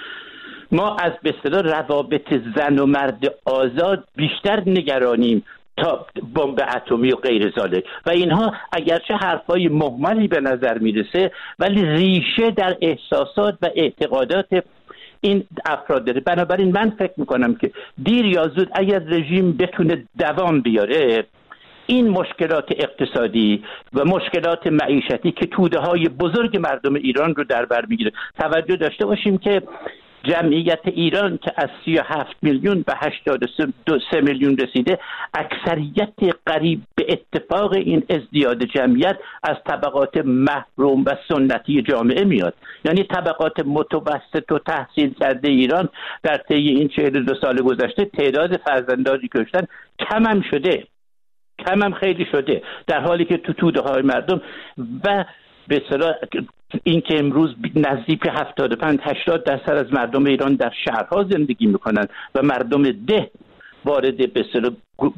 ما از به اصطلاح روابط زن و مرد آزاد بیشتر نگرانیم تا بمب اتمی و غیر ذالک و اینها اگرچه حرفای مهملی به نظر میرسه ولی ریشه در احساسات و اعتقادات این افراد داره. بنابراین من فکر میکنم که دیر یا زود اگر رژیم بتونه دوام بیاره این مشکلات اقتصادی و مشکلات معیشتی که توده های بزرگ مردم ایران رو در بر میگیره. توجه داشته باشیم که جمعیت ایران که از سی و هفت میلیون به هشتاد و سه میلیون رسیده، اکثریت قریب به اتفاق این ازدیاد جمعیت از طبقات محروم و سنتی جامعه میاد. یعنی طبقات متوسط و تحصیل کرده ایران در طی این چهل و دو سال گذشته تعداد فرزندانی که داشتن کم هم شده، کم هم خیلی شده، در حالی که تو توده های مردم و به اصطلاح این که امروز نزدیک هفتاد و پنج هشتاد درصد از مردم ایران در شهرها زندگی میکنن و مردم ده وارد به اصطلاح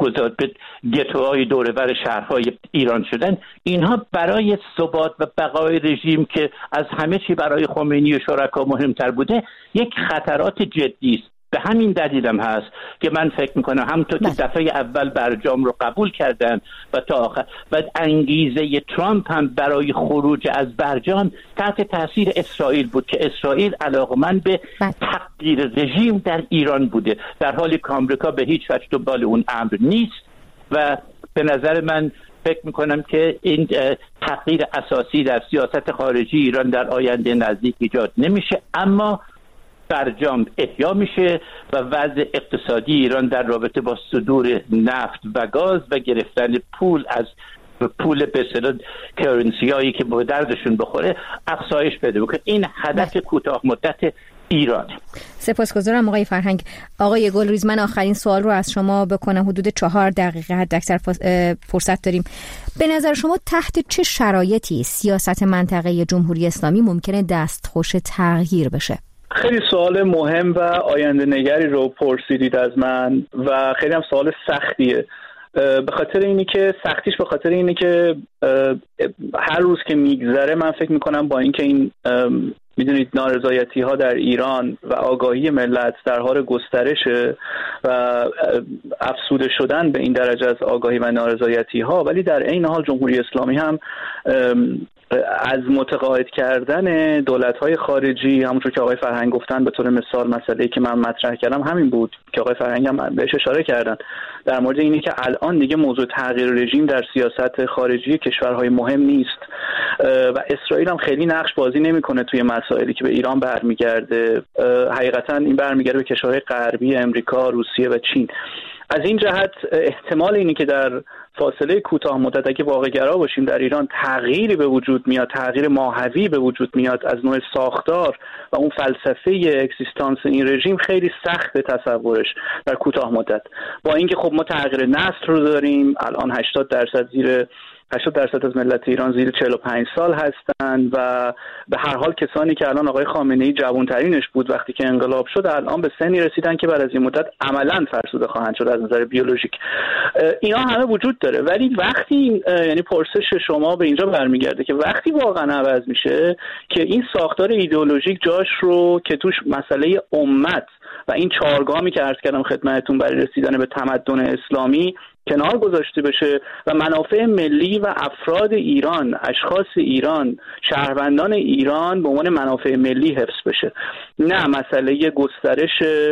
گتوهای دور و بر شهرهای ایران شدن، اینها برای ثبات و بقای رژیم که از همه چی برای خمینی و شرکا مهمتر بوده یک خطرات جدی است. به همین دلیلم هست که من فکر میکنم همونطور که دفعه اول برجام رو قبول کردن و تا آخر و انگیزه ترامپ هم برای خروج از برجام تحت تاثیر اسرائیل بود که اسرائیل علاقمند به تغییر رژیم در ایران بوده، در حالی که آمریکا به هیچ وجه دنبال اون امر نیست. و به نظر من فکر میکنم که این تغییر اساسی در سیاست خارجی ایران در آینده نزدیک ایجاد نمیشه، اما برجام احیا میشه و وضع اقتصادی ایران در رابطه با صدور نفت و گاز و گرفتن پول از پول به اصطلاح کرنسی هایی که به دردشون بخوره افزایش پیدا بکنه. این هدف کوتاه مدت ایرانه. سپاسگزارم آقای فرهنگ. آقای گلریز، من آخرین سوال رو از شما بکنم، حدود چهار دقیقه حداکثر فرصت داریم. به نظر شما تحت چه شرایطی سیاست منطقه جمهوری اسلامی ممکنه دستخوش تغییر بشه؟ خیلی سوال مهم و آینده نگری رو پرسیدید از من و خیلی هم سوال سختیه. به خاطر اینی که سختیش به خاطر اینی که هر روز که میگذره من فکر میکنم با اینکه این میدونید نارضایتی ها در ایران و آگاهی ملت در حال گسترشه و افسوده شدن به این درجه از آگاهی و نارضایتی ها، ولی در عین حال جمهوری اسلامی هم از متقاعد کردن دولت‌های خارجی، همونطور که آقای فرهنگ گفتن، به طور مثال مسئله‌ای که من مطرح کردم همین بود که آقای فرهنگ هم بهش اشاره کردن در مورد اینی که الان دیگه موضوع تغییر رژیم در سیاست خارجی کشورهای مهم نیست و اسرائیل هم خیلی نقش بازی نمی‌کنه توی مسائلی که به ایران برمیگرده. حقیقتاً این برمیگرده به کشورهای غربی، امریکا، روسیه و چین. از این جهت احتمال اینی که در فاصله کوتاه مدت اگه واقع‌گرا باشیم در ایران تغییری به وجود میاد، تغییر ماهوی به وجود میاد از نوع ساختار و اون فلسفه اکسیستانس این رژیم، خیلی سخت تصورش در کوتاه مدت. با اینکه خب ما تغییر نسل رو داریم، الان هشتاد درصد زیر هشتاد درصد از ملت ایران زیر چهل و پنج سال هستند و به هر حال کسانی که الان آقای خامنه‌ای جوانترینش بود وقتی که انقلاب شد الان به سنی رسیدن که بعد از این مدت عملاً فرسوده خواهند شد از نظر بیولوژیک. اینا همه وجود داره، ولی وقتی یعنی پرسش شما به اینجا برمیگرده که وقتی واقعا عوض میشه که این ساختار ایدئولوژیک جاش رو که توش مسئله امت و این چهارگامی که عرض کردم خدمتتون برای رسیدن به تمدن اسلامی کنار گذاشته بشه و منافع ملی و افراد ایران، اشخاص ایران، شهروندان ایران به عنوان منافع ملی حفظ بشه، نه مسئله گسترش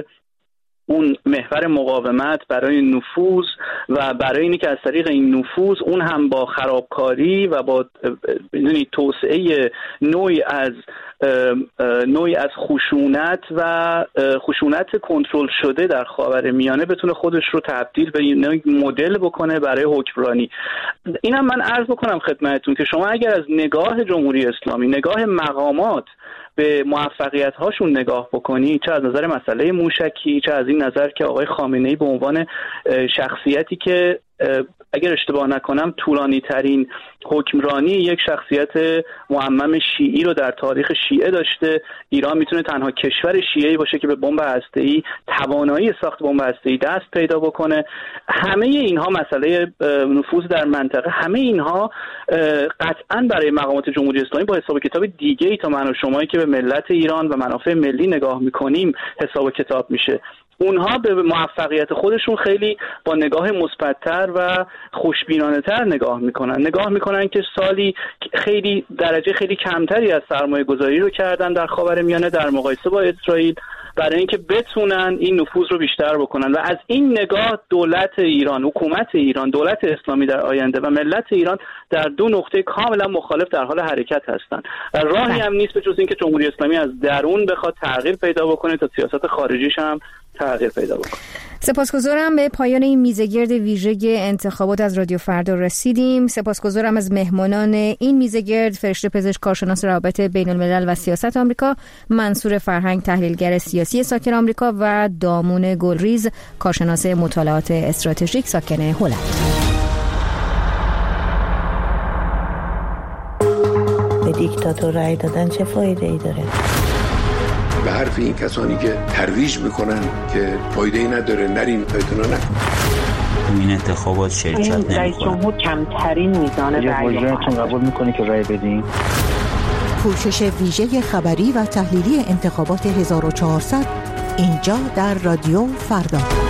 اون محور مقاومت برای نفوذ و برای اینکه از طریق این نفوذ اون هم با خرابکاری و با یعنی توسعه نوعی از نوعی از خشونت و خشونت کنترل شده در خاورمیانه بتونه خودش رو تبدیل به یک مدل بکنه برای حکمرانی. اینم من عرض بکنم خدمتتون که شما اگر از نگاه جمهوری اسلامی، نگاه مقامات به موفقیت هاشون نگاه بکنی، چه از نظر مسئله موشکی، چه از این نظر که آقای خامنه‌ای به عنوان شخصیتی که اگر اشتباه نکنم طولانی ترین حکمرانی یک شخصیت معمم شیعی رو در تاریخ شیعه داشته، ایران میتونه تنها کشور شیعی باشه که به بمب هسته‌ای توانایی ساخت بمب هسته‌ای دست پیدا بکنه. همه اینها مسئله نفوذ در منطقه، همه اینها قطعاً برای مقامات جمهوری اسلامی با حساب کتاب دیگه‌ای تا من و شمایی که به ملت ایران و منافع ملی نگاه میکنیم حساب کتاب میشه. اونها به موفقیت خودشون خیلی با نگاه مثبت‌تر و خوشبینانه‌تر نگاه میکنن. نگاه میکنن که سالی خیلی درجه خیلی کمتری از سرمایه گذاری رو کردن در خاورمیانه در مقایسه با اسرائیل برای اینکه بتونن این نفوذ رو بیشتر بکنن و از این نگاه دولت ایران، حکومت ایران، دولت اسلامی در آینده و ملت ایران در دو نقطه کاملا مخالف در حال حرکت هستن. راهی هم نیست به جز اینکه جمهوری اسلامی از درون بخواد تغییر پیدا بکنه تا سیاست خارجیش هم تغییر پیدا بکنه. سپاسگزارم. به پایان این میزگرد ویژه انتخابات از رادیو فردا رسیدیم. سپاسگزارم از مهمانان این میزگرد: فرشته پزشک، کارشناس روابط بین الملل و سیاست آمریکا، منصور فرهنگ، تحلیلگر سیاسی ساکن آمریکا، و دامون گلریز، کارشناس مطالعات استراتژیک ساکن هلند. به دیکتاتور رأی دادن چه فایده ای داره؟ به حرف این کسانی که ترویج میکنن که فایده ای نداره، نرین پایتونا نکن. این انتخابات شرکت نمیکنه. رئیس جمهور کمترین میزان رأی رو قبول میکنه که رأی بدین. پوشش ویژه خبری و تحلیلی انتخابات هزار و چهارصد اینجا در رادیو فردا.